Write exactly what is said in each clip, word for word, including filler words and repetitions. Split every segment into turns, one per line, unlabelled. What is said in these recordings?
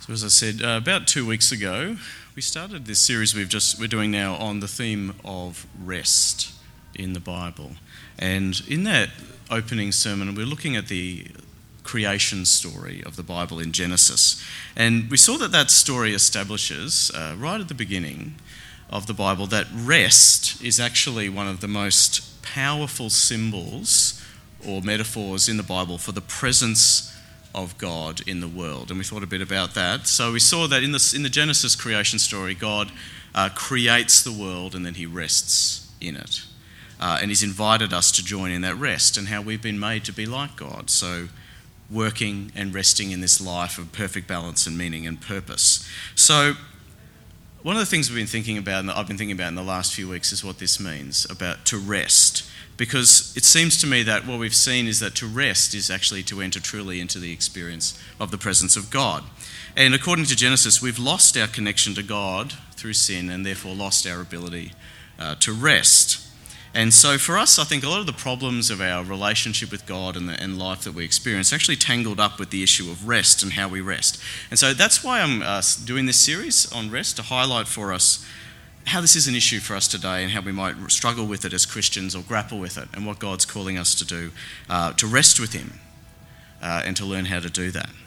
So as I said, uh, about two weeks ago, we started this series we've just we're doing now on the theme of rest in the Bible. And in that opening sermon, we're looking at the creation story of the Bible in Genesis. And we saw that that story establishes, uh, right at the beginning of the Bible, that rest is actually one of the most powerful symbols or metaphors in the Bible for the presence of God in the world. And we thought a bit about that. So we saw that in the, in the Genesis creation story, God uh, creates the world and then he rests in it. Uh, and he's invited us to join in that rest, and how we've been made to be like God. So working and resting in this life of perfect balance and meaning and purpose. So one of the things we've been thinking about, and I've been thinking about in the last few weeks, is what this means about to rest. Because it seems to me that what we've seen is that to rest is actually to enter truly into the experience of the presence of God. And according to Genesis, we've lost our connection to God through sin and therefore lost our ability uh, to rest. And so for us, I think a lot of the problems of our relationship with God and, the, and life that we experience are actually tangled up with the issue of rest and how we rest. And so that's why I'm uh, doing this series on rest, to highlight for us how this is an issue for us today and how we might struggle with it as Christians or grapple with it, and what God's calling us to do, uh, to rest with him uh, and to learn how to do that.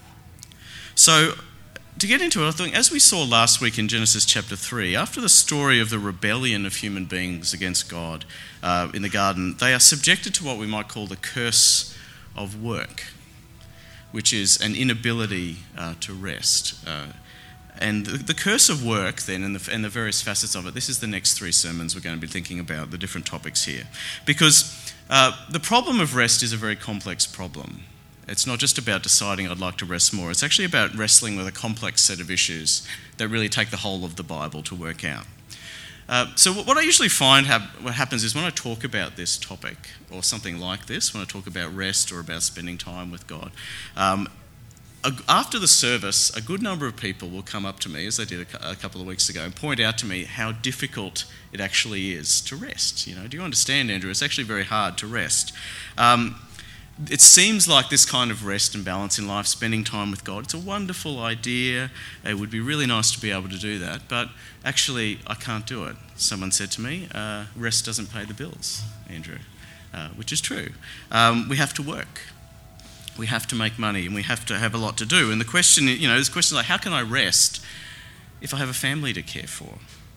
So to get into it, I think as we saw last week in Genesis chapter three, after the story of the rebellion of human beings against God uh, in the garden, they are subjected to what we might call the curse of work, which is an inability uh, to rest. Uh, And the, the curse of work, then, and the, and the various facets of it, this is the next three sermons we're going to be thinking about, the different topics here. Because uh, the problem of rest is a very complex problem. It's not just about deciding I'd like to rest more. It's actually about wrestling with a complex set of issues that really take the whole of the Bible to work out. Uh, so what I usually find hap- what happens is when I talk about this topic, or something like this, when I talk about rest or about spending time with God, um, after the service, a good number of people will come up to me, as they did a couple of weeks ago, and point out to me how difficult it actually is to rest. You know, do you understand, Andrew? It's actually very hard to rest. Um, it seems like this kind of rest and balance in life, spending time with God, it's a wonderful idea. It would be really nice to be able to do that, but actually I can't do it. Someone said to me, uh, rest doesn't pay the bills, Andrew, uh, which is true. Um, we have to work. We have to make money and we have to have a lot to do. And the question, you know, there's questions like, how can I rest if I have a family to care for?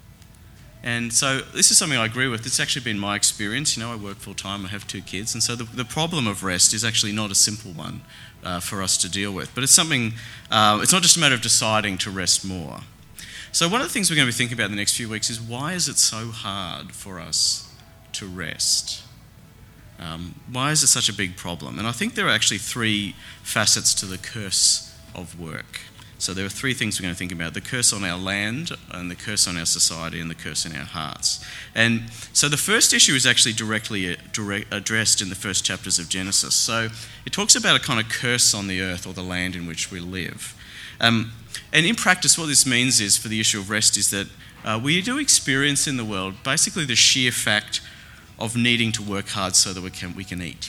And so this is something I agree with. It's actually been my experience. You know, I work full time, I have two kids. And so the, the problem of rest is actually not a simple one uh, for us to deal with. But it's something, uh, it's not just a matter of deciding to rest more. So one of the things we're going to be thinking about in the next few weeks is, why is it so hard for us to rest? Um, why is it such a big problem? And I think there are actually three facets to the curse of work. So there are three things we're going to think about: the curse on our land, and the curse on our society, and the curse in our hearts. And so the first issue is actually directly direct, addressed in the first chapters of Genesis. So it talks about a kind of curse on the earth or the land in which we live. Um, and in practice, what this means is, for the issue of rest, is that uh, we do experience in the world basically the sheer fact of needing to work hard so that we can we can eat.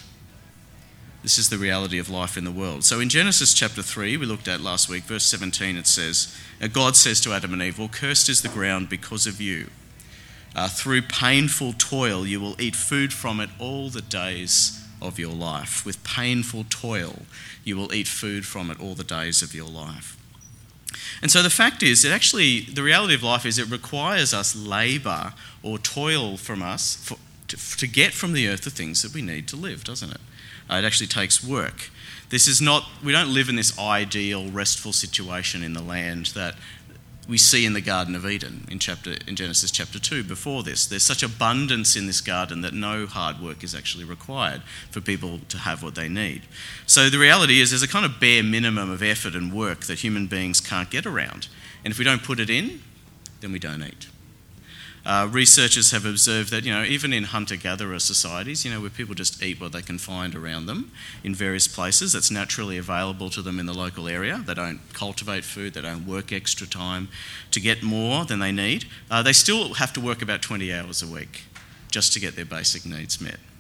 This is the reality of life in the world. So in Genesis chapter three, we looked at last week, verse seventeen, it says, God says to Adam and Eve, "Well, cursed is the ground because of you. Uh, through painful toil you will eat food from it all the days of your life." With painful toil you will eat food from it all the days of your life. And so the fact is that actually the reality of life is it requires us labour or toil from us for, To, to get from the earth the things that we need to live, doesn't it? Uh, it actually takes work. This is not, we don't live in this ideal, restful situation in the land that we see in the Garden of Eden in chapter in Genesis chapter two before this. There's such abundance in this garden that no hard work is actually required for people to have what they need. So the reality is there's a kind of bare minimum of effort and work that human beings can't get around. And if we don't put it in, then we don't eat. Uh, researchers have observed that, you know, even in hunter-gatherer societies, you know, where people just eat what they can find around them in various places that's naturally available to them in the local area, they don't cultivate food, they don't work extra time to get more than they need, uh, they still have to work about twenty hours a week just to get their basic needs met.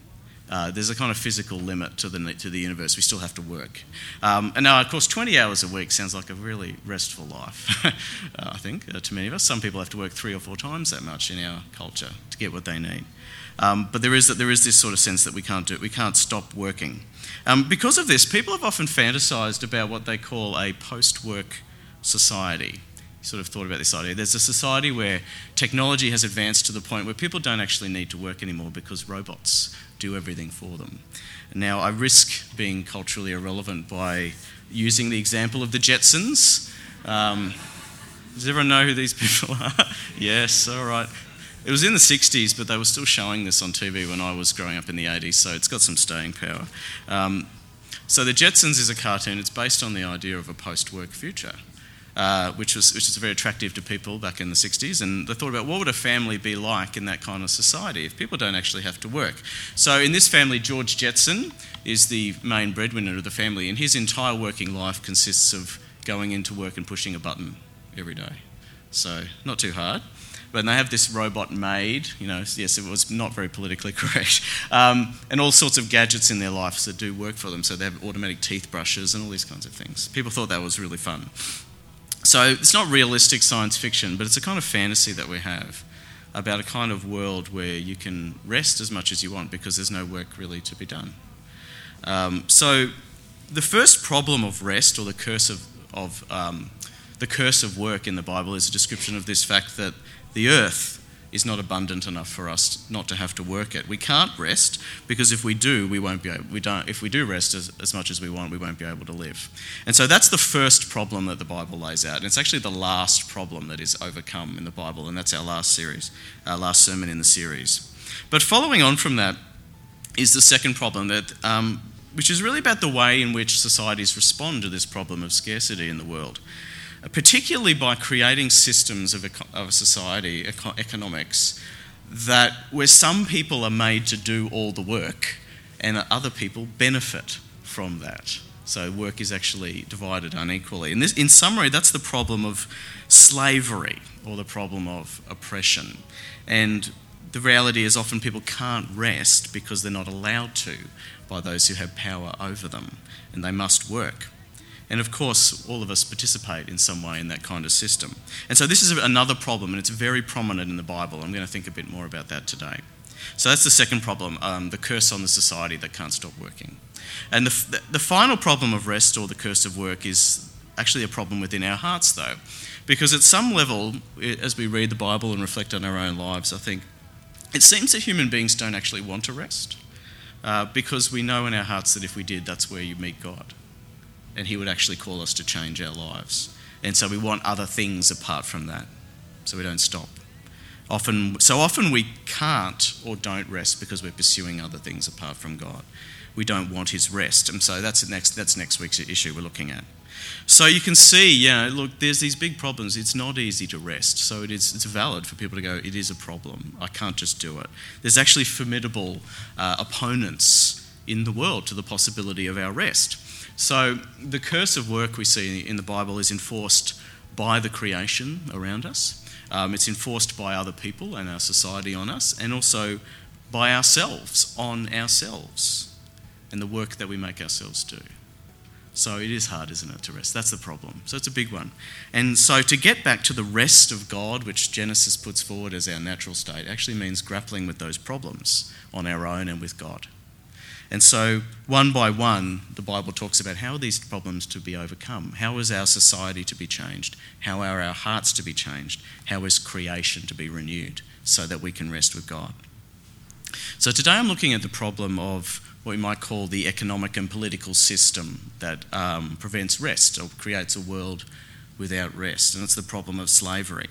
Uh, there's a kind of physical limit to the to the universe. We still have to work. Um, and now, of course, twenty hours a week sounds like a really restful life, uh, I think, uh, to many of us. Some people have to work three or four times that much in our culture to get what they need. Um, but there is there is this sort of sense that we can't do it. We can't stop working. Um, because of this, people have often fantasised about what they call a post-work society. Sort of thought about this idea. There's a society where technology has advanced to the point where people don't actually need to work anymore because robots do everything for them. Now, I risk being culturally irrelevant by using the example of the Jetsons. Um, does everyone know who these people are? Yes, all right. It was in the sixties, but they were still showing this on T V when I was growing up in the eighties, so it's got some staying power. Um, so the Jetsons is a cartoon. It's based on the idea of a post-work future. Uh, which was which is very attractive to people back in the sixties, and they thought about what would a family be like in that kind of society if people don't actually have to work. So in this family, George Jetson is the main breadwinner of the family, and his entire working life consists of going into work and pushing a button every day. So not too hard. But they have this robot maid, you know, yes, it was not very politically correct, um, and all sorts of gadgets in their lives that do work for them. So they have automatic teeth brushes and all these kinds of things. People thought that was really fun. So it's not realistic science fiction, but it's a kind of fantasy that we have about a kind of world where you can rest as much as you want because there's no work really to be done. Um, so the first problem of rest, or the curse of, of um, the curse of work in the Bible, is a description of this fact that the earth is not abundant enough for us not to have to work it. We can't rest because if we do, we won't be able, we don't, if we do rest as, as much as we want, we won't be able to live. And so that's the first problem that the Bible lays out. And it's actually the last problem that is overcome in the Bible, and that's our last series, our last sermon in the series. But following on from that is the second problem, that um, which is really about the way in which societies respond to this problem of scarcity in the world, particularly by creating systems of, eco- of society, eco- economics, that where some people are made to do all the work and other people benefit from that. So work is actually divided unequally. And this, in summary, that's the problem of slavery, or the problem of oppression. And the reality is often people can't rest because they're not allowed to by those who have power over them, and they must work. And of course, all of us participate in some way in that kind of system. And so this is another problem, and it's very prominent in the Bible. I'm going to think a bit more about that today. So that's the second problem, um, the curse on the society that can't stop working. And the, the final problem of rest, or the curse of work, is actually a problem within our hearts, though. Because at some level, as we read the Bible and reflect on our own lives, I think it seems that human beings don't actually want to rest. Uh, because we know in our hearts that if we did, that's where you meet God. And he would actually call us to change our lives. And so we want other things apart from that, so we don't stop. Often, so often we can't or don't rest because we're pursuing other things apart from God. We don't want his rest. And so that's next, that's next week's issue we're looking at. So you can see, you know, look, there's these big problems. It's not easy to rest. So it is, it's valid for people to go, it is a problem. I can't just do it. There's actually formidable uh, opponents in the world to the possibility of our rest. So the curse of work we see in the Bible is enforced by the creation around us. Um, it's enforced by other people and our society on us, and also by ourselves on ourselves and the work that we make ourselves do. So it is hard, isn't it, to rest? That's the problem. So it's a big one. And so to get back to the rest of God, which Genesis puts forward as our natural state, actually means grappling with those problems on our own and with God. And so, one by one, the Bible talks about how are these problems to be overcome? How is our society to be changed? How are our hearts to be changed? How is creation to be renewed so that we can rest with God? So today I'm looking at the problem of what we might call the economic and political system that um, prevents rest, or creates a world without rest, and it's the problem of slavery.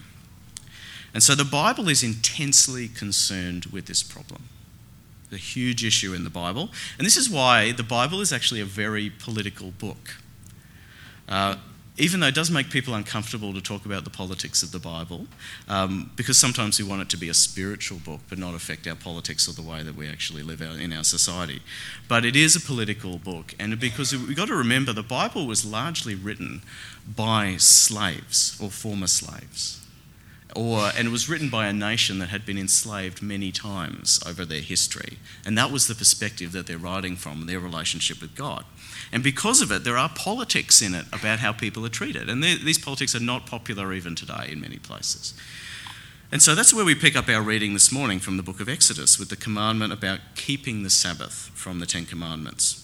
And so the Bible is intensely concerned with this problem. A huge issue in the Bible, and this is why the Bible is actually a very political book. Uh, even though it does make people uncomfortable to talk about the politics of the Bible, um, because sometimes we want it to be a spiritual book but not affect our politics or the way that we actually live out in our society. But it is a political book, and because we've got to remember the Bible was largely written by slaves or former slaves. Or, and it was written by a nation that had been enslaved many times over their history. And that was the perspective that they're writing from, their relationship with God. And because of it, there are politics in it about how people are treated. And these politics are not popular even today in many places. And so that's where we pick up our reading this morning from the book of Exodus, with the commandment about keeping the Sabbath from the Ten Commandments.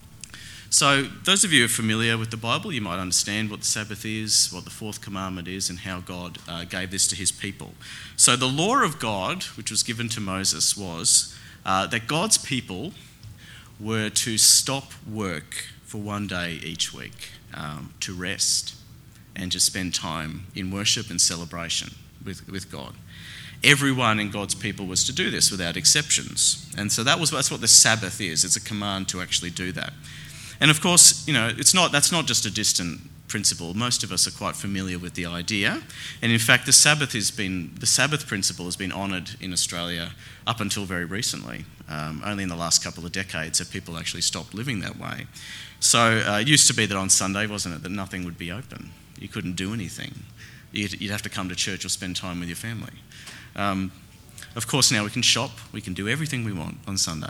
So those of you who are familiar with the Bible, you might understand what the Sabbath is, what the fourth commandment is, and how God uh, gave this to his people. So the law of God, which was given to Moses, was uh, that God's people were to stop work for one day each week, um, to rest and to spend time in worship and celebration with, with God. Everyone in God's people was to do this without exceptions. And so that was that's what the Sabbath is. It's a command to actually do that. And of course, you know, it's not that's not just a distant principle. Most of us are quite familiar with the idea. And in fact, the Sabbath has been the Sabbath principle has been honoured in Australia up until very recently. Um, only in the last couple of decades have people actually stopped living that way. So uh, it used to be that on Sunday, wasn't it, that nothing would be open. You couldn't do anything. You'd, you'd have to come to church or spend time with your family. Um, of course, now we can shop. We can do everything we want on Sunday.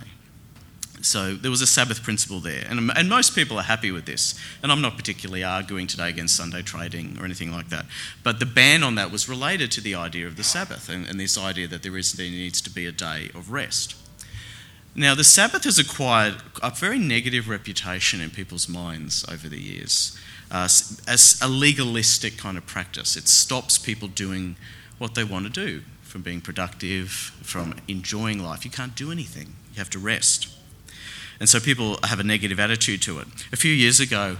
So there was a Sabbath principle there. And, and most people are happy with this. And I'm not particularly arguing today against Sunday trading or anything like that. But the ban on that was related to the idea of the Sabbath and, and this idea that there is there needs to be a day of rest. Now, the Sabbath has acquired a very negative reputation in people's minds over the years uh, as a legalistic kind of practice. It stops people doing what they want to do, from being productive, from enjoying life. You can't do anything. You have to rest. And so people have a negative attitude to it. A few years ago,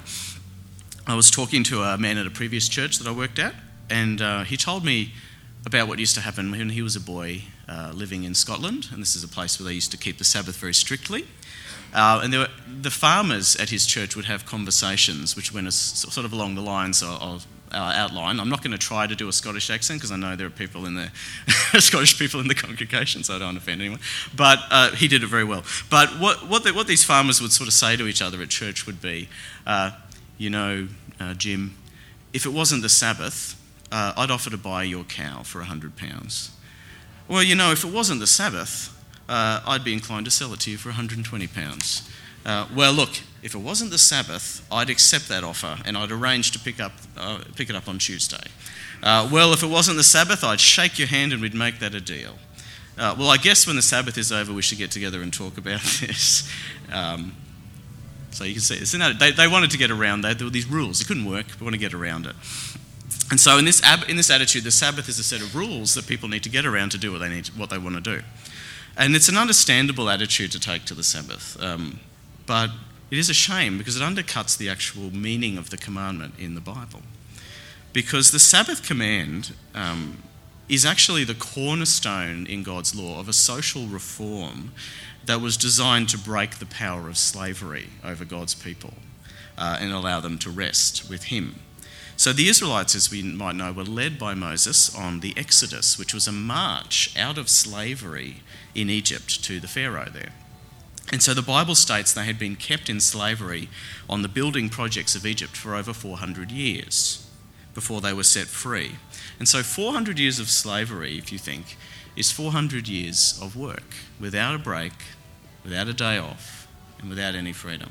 I was talking to a man at a previous church that I worked at, and uh, he told me about what used to happen when he was a boy uh, living in Scotland. And this is a place where they used to keep the Sabbath very strictly. Uh, and there were, the farmers at his church would have conversations which went as, sort of along the lines of, of our outline. I'm not going to try to do a Scottish accent because I know there are people in the Scottish people in the congregation, so I don't offend anyone. But uh, he did it very well. But what what, the, what these farmers would sort of say to each other at church would be, uh, you know, uh, Jim, if it wasn't the Sabbath, uh, I'd offer to buy your cow for one hundred pounds. Well, you know, if it wasn't the Sabbath, uh, I'd be inclined to sell it to you for one hundred twenty pounds. Uh, well, look, if it wasn't the Sabbath, I'd accept that offer and I'd arrange to pick up uh, pick it up on Tuesday. Uh, well, if it wasn't the Sabbath, I'd shake your hand and we'd make that a deal. Uh, well, I guess when the Sabbath is over, we should get together and talk about this. Um, so you can see, it's an, they, they wanted to get around that. There were these rules. It couldn't work, but we want to get around it. And so in this ab- in this attitude, the Sabbath is a set of rules that people need to get around to do what they need, to, what they want to do. And it's an understandable attitude to take to the Sabbath. Um, But it is a shame because it undercuts the actual meaning of the commandment in the Bible. Because the Sabbath command um, is actually the cornerstone in God's law of a social reform that was designed to break the power of slavery over God's people uh, and allow them to rest with him. So the Israelites, as we might know, were led by Moses on the Exodus, which was a march out of slavery in Egypt to the Pharaoh there. And so the Bible states they had been kept in slavery on the building projects of Egypt for over four hundred years before they were set free. And so four hundred years of slavery, if you think, is four hundred years of work without a break, without a day off, and without any freedom.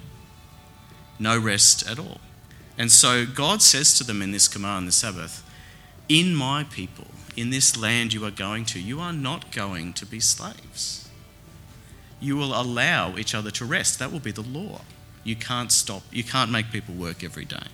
No rest at all. And so God says to them in this command, the Sabbath, in my people, in this land you are going to, you are not going to be slaves. You will allow each other to rest. That will be the law. You can't stop, you can't make people work every day.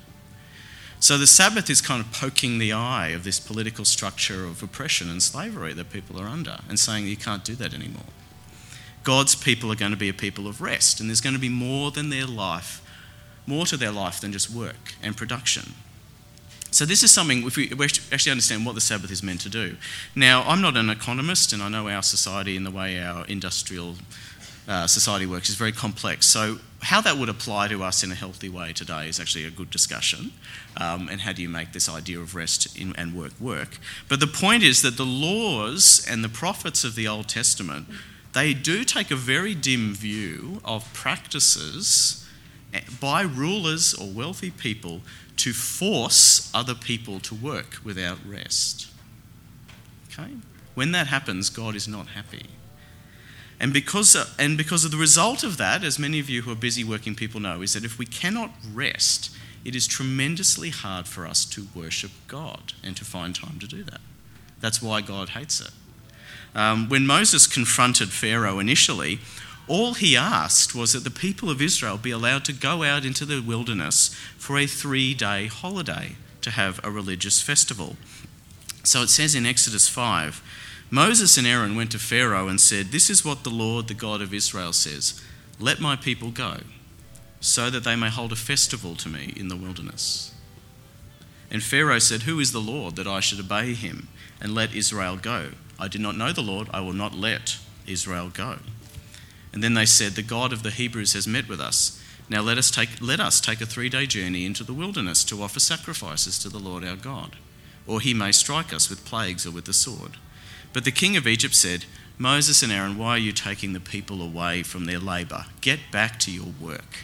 So the Sabbath is kind of poking the eye of this political structure of oppression and slavery that people are under and saying you can't do that anymore. God's people are going to be a people of rest, and there's going to be more than their life, more to their life than just work and production. So this is something, if we actually understand what the Sabbath is meant to do. Now, I'm not an economist, and I know our society and the way our industrial uh, society works is very complex. So how that would apply to us in a healthy way today is actually a good discussion. Um, and how do you make this idea of rest in, and work work? But the point is that the laws and the prophets of the Old Testament, they do take a very dim view of practices by rulers or wealthy people to force other people to work without rest. Okay? When that happens, God is not happy. And because, and because of the result of that, as many of you who are busy working people know, is that if we cannot rest, it is tremendously hard for us to worship God and to find time to do that. That's why God hates it. Um, when Moses confronted Pharaoh initially, all he asked was that the people of Israel be allowed to go out into the wilderness for a three-day holiday to have a religious festival. So it says in Exodus five, Moses and Aaron went to Pharaoh and said, "This is what the Lord, the God of Israel, says. Let my people go, so that they may hold a festival to me in the wilderness." And Pharaoh said, "Who is the Lord that I should obey him and let Israel go? I did not know the Lord, I will not let Israel go." And then they said, "The God of the Hebrews has met with us. Now let us take let us take a three-day journey into the wilderness to offer sacrifices to the Lord our God, or he may strike us with plagues or with the sword." But the king of Egypt said, "Moses and Aaron, why are you taking the people away from their labour? Get back to your work."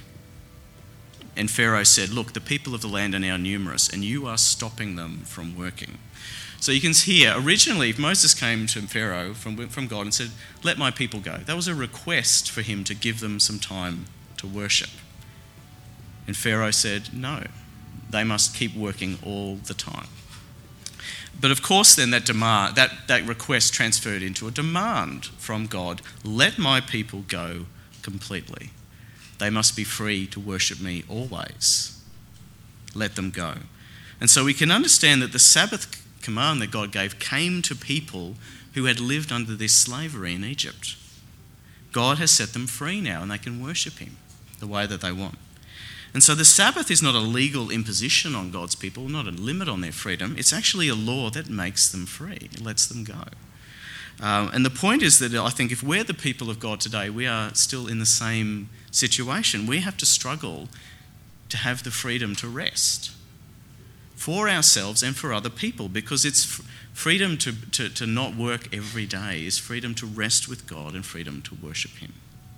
And Pharaoh said, "Look, the people of the land are now numerous, and you are stopping them from working." So you can see here, originally, if Moses came to Pharaoh from, from God and said, "Let my people go," that was a request for him to give them some time to worship. And Pharaoh said, no, they must keep working all the time. But of course then that demand, that, that request transferred into a demand from God. Let my people go completely. They must be free to worship me always. Let them go. And so we can understand that the Sabbath command that God gave came to people who had lived under this slavery in Egypt. God has set them free now and they can worship him the way that they want. And so the Sabbath is not a legal imposition on God's people, not a limit on their freedom. It's actually a law that makes them free. It lets them go. Um, and the point is that I think if we're the people of God today, we are still in the same situation. We have to struggle to have the freedom to rest for ourselves and for other people, because it's f- freedom to, to, to not work every day is freedom to rest with God and freedom to worship him.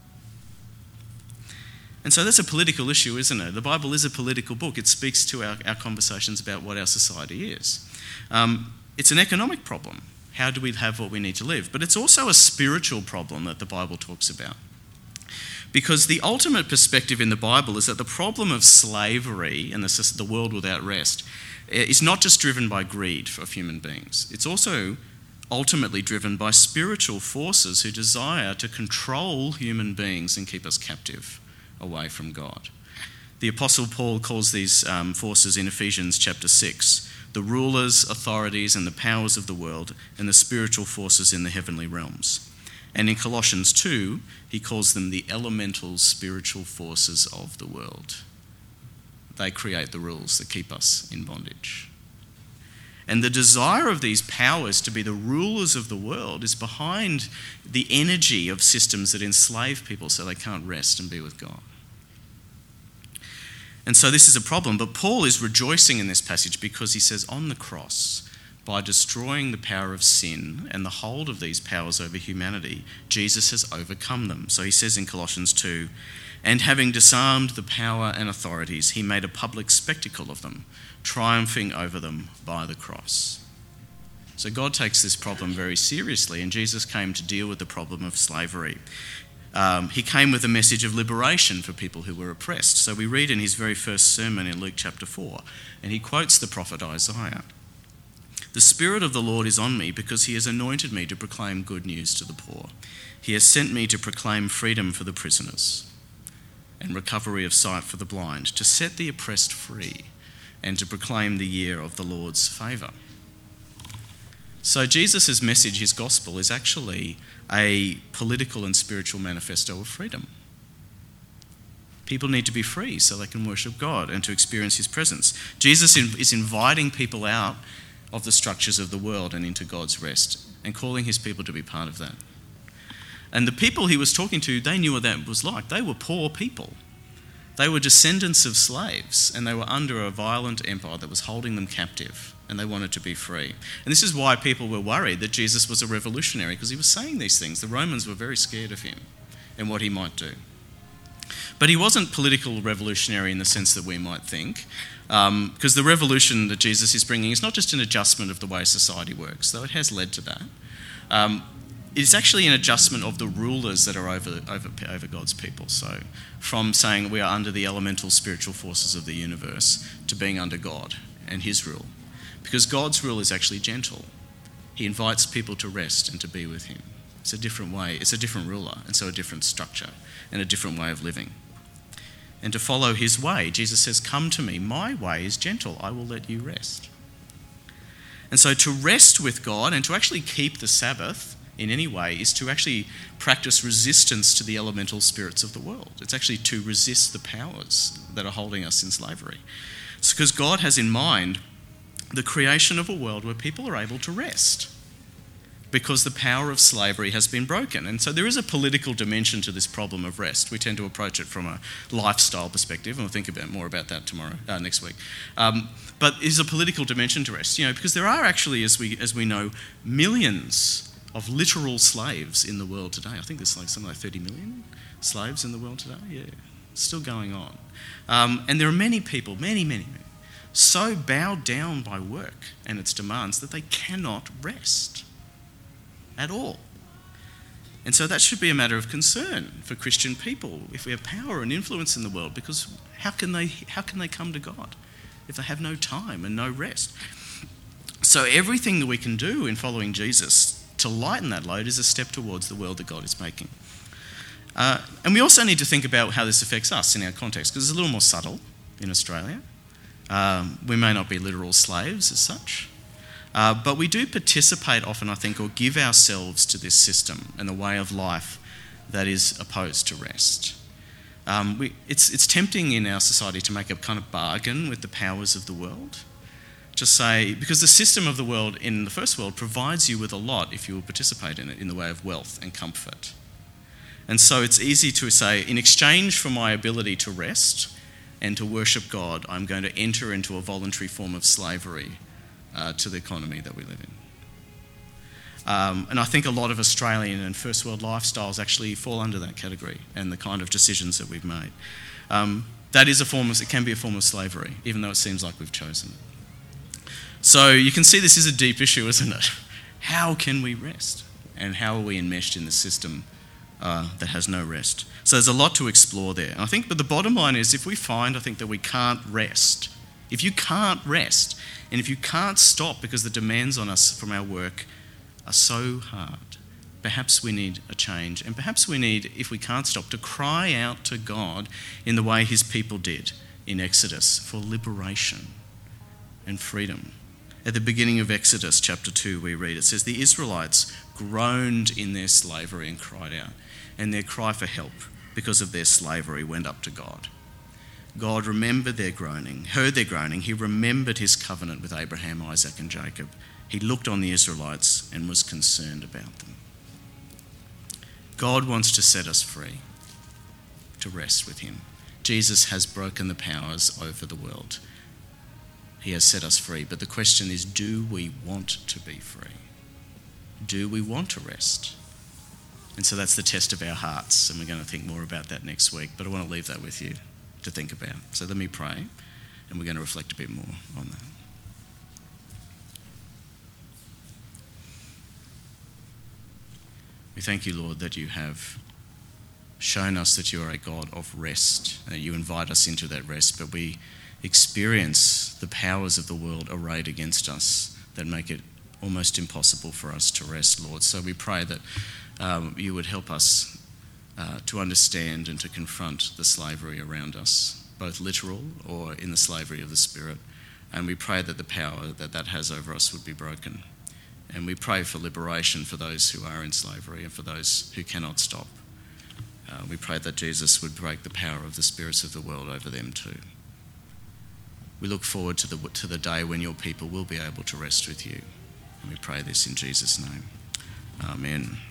And so that's a political issue, isn't it? The Bible is a political book. It speaks to our, our conversations about what our society is. Um, it's an economic problem. How do we have what we need to live? But it's also a spiritual problem that the Bible talks about. Because the ultimate perspective in the Bible is that the problem of slavery and the, the world without rest is not just driven by greed of human beings. It's also ultimately driven by spiritual forces who desire to control human beings and keep us captive away from God. The Apostle Paul calls these um, forces in Ephesians chapter six, the rulers, authorities, and the powers of the world, and the spiritual forces in the heavenly realms. And in Colossians two, he calls them the elemental spiritual forces of the world. They create the rules that keep us in bondage. And the desire of these powers to be the rulers of the world is behind the energy of systems that enslave people so they can't rest and be with God. And so this is a problem, but Paul is rejoicing in this passage because he says on the cross, by destroying the power of sin and the hold of these powers over humanity, Jesus has overcome them. So he says in Colossians two, and having disarmed the power and authorities, he made a public spectacle of them, triumphing over them by the cross. So God takes this problem very seriously, and Jesus came to deal with the problem of slavery. Um, he came with a message of liberation for people who were oppressed. So we read in his very first sermon in Luke chapter four, and he quotes the prophet Isaiah. "The Spirit of the Lord is on me because he has anointed me to proclaim good news to the poor. He has sent me to proclaim freedom for the prisoners and recovery of sight for the blind, to set the oppressed free and to proclaim the year of the Lord's favour." So Jesus' message, his gospel, is actually a political and spiritual manifesto of freedom. People need to be free so they can worship God and to experience his presence. Jesus is inviting people out of the structures of the world and into God's rest and calling his people to be part of that. And the people he was talking to, they knew what that was like. They were poor people. They were descendants of slaves, and they were under a violent empire that was holding them captive, and they wanted to be free. And this is why people were worried that Jesus was a revolutionary, because he was saying these things. The Romans were very scared of him and what he might do. But he wasn't political revolutionary in the sense that we might think, um, because the revolution that Jesus is bringing is not just an adjustment of the way society works, though it has led to that. Um, it's actually an adjustment of the rulers that are over, over, over God's people. So from saying we are under the elemental spiritual forces of the universe to being under God and his rule. Because God's rule is actually gentle. He invites people to rest and to be with him. It's a different way, it's a different ruler, and so a different structure and a different way of living. And to follow his way, Jesus says, come to me, my way is gentle, I will let you rest. And so to rest with God and to actually keep the Sabbath in any way is to actually practice resistance to the elemental spirits of the world. It's actually to resist the powers that are holding us in slavery. It's because God has in mind the creation of a world where people are able to rest, because the power of slavery has been broken. And so there is a political dimension to this problem of rest. We tend to approach it from a lifestyle perspective, and we'll think about more about that tomorrow, uh, next week. Um, but there's a political dimension to rest, you know, because there are actually, as we as we know, millions of literal slaves in the world today. I think there's like something like thirty million slaves in the world today. Yeah, it's still going on. Um, and there are many people, many, many, many, so bowed down by work and its demands that they cannot rest at all. And so that should be a matter of concern for Christian people if we have power and influence in the world, because how can they how can they come to God if they have no time and no rest? So everything that we can do in following Jesus to lighten that load is a step towards the world that God is making. Uh, and we also need to think about how this affects us in our context, because it's a little more subtle in Australia. Um, we may not be literal slaves as such, Uh, but we do participate often, I think, or give ourselves to this system and the way of life that is opposed to rest. Um, we, it's, it's tempting in our society to make a kind of bargain with the powers of the world. To say, because the system of the world in the first world provides you with a lot if you will participate in it in the way of wealth and comfort. And so it's easy to say, in exchange for my ability to rest and to worship God, I'm going to enter into a voluntary form of slavery Uh, to the economy that we live in. Um, and I think a lot of Australian and first world lifestyles actually fall under that category and the kind of decisions that we've made. Um, that is a form of, it can be a form of slavery, even though it seems like we've chosen it. So you can see this is a deep issue, isn't it? How can we rest? And how are we enmeshed in the system uh, that has no rest? So there's a lot to explore there. And I think, but the bottom line is, if we find, I think, that we can't rest, if you can't rest, and if you can't stop because the demands on us from our work are so hard, perhaps we need a change. And perhaps we need, if we can't stop, to cry out to God in the way his people did in Exodus for liberation and freedom. At the beginning of Exodus chapter two, we read, it says, the Israelites groaned in their slavery and cried out, and their cry for help because of their slavery went up to God. God remembered their groaning, heard their groaning. He remembered his covenant with Abraham, Isaac, and Jacob. He looked on the Israelites and was concerned about them. God wants to set us free, to rest with him. Jesus has broken the powers over the world. He has set us free. But the question is, do we want to be free? Do we want to rest? And so that's the test of our hearts, and we're going to think more about that next week. But I want to leave that with you to think about. So let me pray, and we're going to reflect a bit more on that. We thank you, Lord, that you have shown us that you are a God of rest, and that you invite us into that rest, but we experience the powers of the world arrayed against us that make it almost impossible for us to rest, Lord. So we pray that um, you would help us Uh, to understand and to confront the slavery around us, both literal or in the slavery of the Spirit. And we pray that the power that that has over us would be broken. And we pray for liberation for those who are in slavery and for those who cannot stop. Uh, we pray that Jesus would break the power of the spirits of the world over them too. We look forward to the, to the day when your people will be able to rest with you. And we pray this in Jesus' name. Amen.